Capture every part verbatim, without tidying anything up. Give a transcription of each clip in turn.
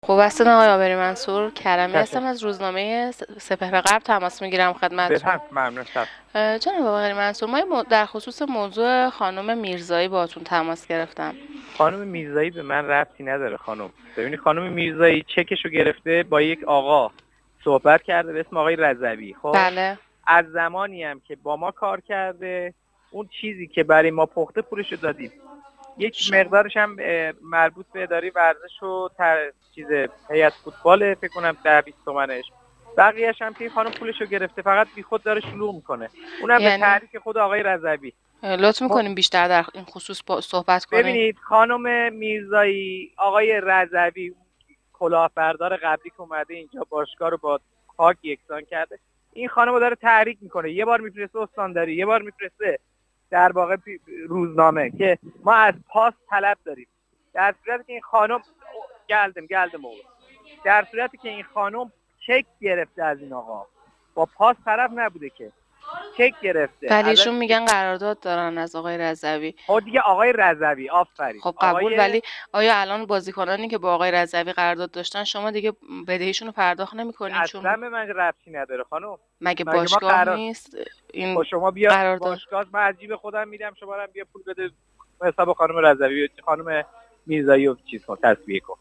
خب هستن آقای آبری منصور کرمی چشم. هستم از روزنامه س- سپهر غرب تماس میگیرم خدمتتون. بفهم. ممنون شد. اه، جناب آقای منصور، ما یه مو- در خصوص موضوع خانم میرزایی باهاتون تماس گرفتم. خانم میرزایی به من ربطی نداره خانم. ببینید خانم میرزایی چکشو گرفته با یک آقا صحبت کرده به اسم آقای رضوی. خب بله. از زمانی هم که با ما کار کرده اون چیزی که برای ما پخته پولشو دادیم. یک شما مقدارش هم اه، مربوط به اداره ورزش و تر... چیز هیئت فوتبال فکر کنم ده بیست تومنش. بقیه‌اش هم که این خانم پولشو گرفته فقط بیخود داره شلوغ میکنه. اونم به یعنی تعریف خود آقای رضوی. اه، لطف میکنیم بیشتر در این خصوص با صحبت کنیم. ببینید خانم میرزایی، آقای رضوی کلاهبردار قبلی که اومده اینجا باشگاه رو با خاک یکسان کرده، این خانم رو داره تحریک میکنه. یه بار میفرسته استانداری، یه بار میفرسته در واقع روزنامه که ما از پاس طلب داریم، در صورتی که این خانم گلدم گلدم اوه در صورتی که این خانم چک گرفته از این آقا، با پاس طرف نبوده که چک گرفته ولی ازش. ایشون میگن قرارداد دارن از آقای رضوی. خب دیگه آقای رضوی، آفرین خب قبول، آقای. ولی آیا الان بازیکنانی که با آقای رضوی قرارداد داشتن شما دیگه بدهیشون رو پرداخت نمیکنین؟ اصلا چون به من ربطی نداره خانم. مگه مگه ما باشگاه قرار نیست این با شما بیا قرارداد؟ باشگاه، من از جیب خودم میدم شما رو هم بیا پول بده حساب خانم رضوی، خانم میرزایی و چیز کن تصویه کن.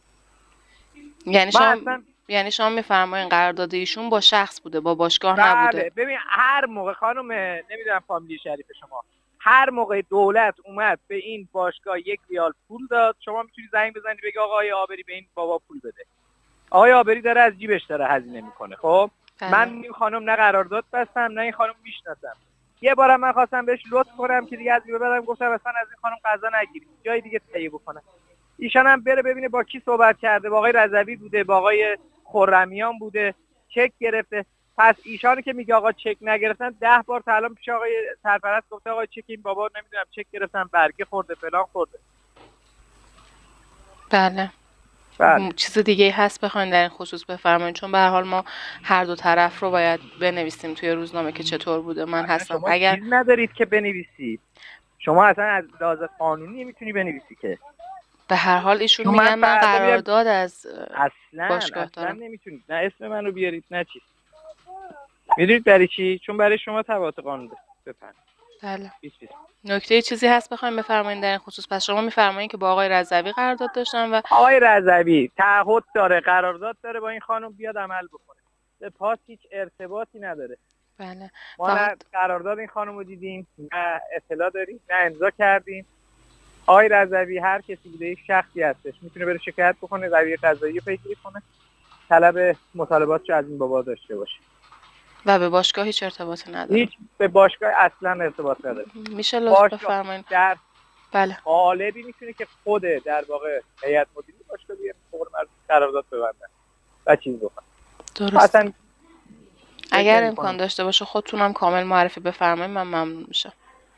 یعنی من شما اصلا یعنی شما میفرمایین قرارداد ایشون با شخص بوده، با باشگاه نبوده؟ بله. ببین هر موقع خانم نمیدونم فامیلی شریف شما، هر موقع دولت اومد به این باشگاه یک ریال پول داد، شما میتونی زنگ بزنی بگی آقای آبری به این بابا پول بده. آقای آبری داره از جیبش داره هزینه میکنه. خب بله. من این خانم نه قرارداد بستم نه این خانم میشناسم. یه بارم من خواستم بهش لطف کنم که دیگه از این بعدم گفتم اصلا از این خانم قضا نگیرید، جای دیگه تهیه بکنه. ایشان هم بره ببینه با کی صحبت کرده، با آقای رضوی بوده، با آقای خرمیان بوده، چک گرفته. پس ایشانی که میگه آقا چک نگرفتن، ده بار تا الان پیش آقای سرپرست گفته آقا چک این بابا نمیدونم چک گرفتن، برگه خورده فلان خورده. بله. بله. م- چیز دیگه هست بخواین در این خصوص بفرمایید؟ چون به هر حال ما هر دو طرف رو باید بنویسیم توی روزنامه که چطور بوده. من اصلا هستم شما اگر چیز ندارید که بنویسید. شما اصلا از لحاظ قانونی نمیتونی بنویسی که. به هر حال ایشون چون من میگن من فردا میرم. قرارداد از اه، اصلا باشگاه اصلا دارم. نمیتونید، نه اسم من رو بیارید نه چیز. میدونید برای چی؟ چون برای شما تبعات قانون داره. بفرمایید. بله. بیست بیست. نکته چیزی هست بخوایم بفرمایید در این خصوص؟ پس شما میفرمایید که با آقای رضوی قرارداد داشتن و آقای رضوی تعهد داره، قرارداد داره با این خانم، بیاد عمل بکنه. به پاس هیچ ارتباطی نداره. بله. ما فقط نه قرارداد این خانم رو دیدیم، نه اطلاع داریم، نه امضا کردیم. آقای رضوی هر کسی بوده یک شخصی هستش، میتونه بره شکایت بکنه، رویه قضایی پیگیری کنه، طلب مطالباتش از این بابا داشته باشه. و به باشگاه هیچ ارتباطی نداره. هیچ به باشگاه اصلا ارتباط نداره. میشه لطف باشگاه بفرمایید؟ در بله. قالبی میتونه که خود در واقع هیئت مدیره باشگاه بیاد فوق مربوط قرارداد ببندن و چیز بکنن. درسته. اصلا اگر امکان داشته باشه خودتونم کامل معرفی بفرمایید، من ممنون میشم.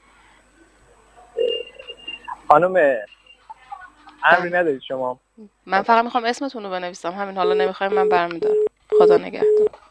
خانم امری بله. ندارید شما؟ من فقط میخوام اسمتون رو بنویسم همین، حالا نمیخوایم من برمیدارم. خدا نگهدار.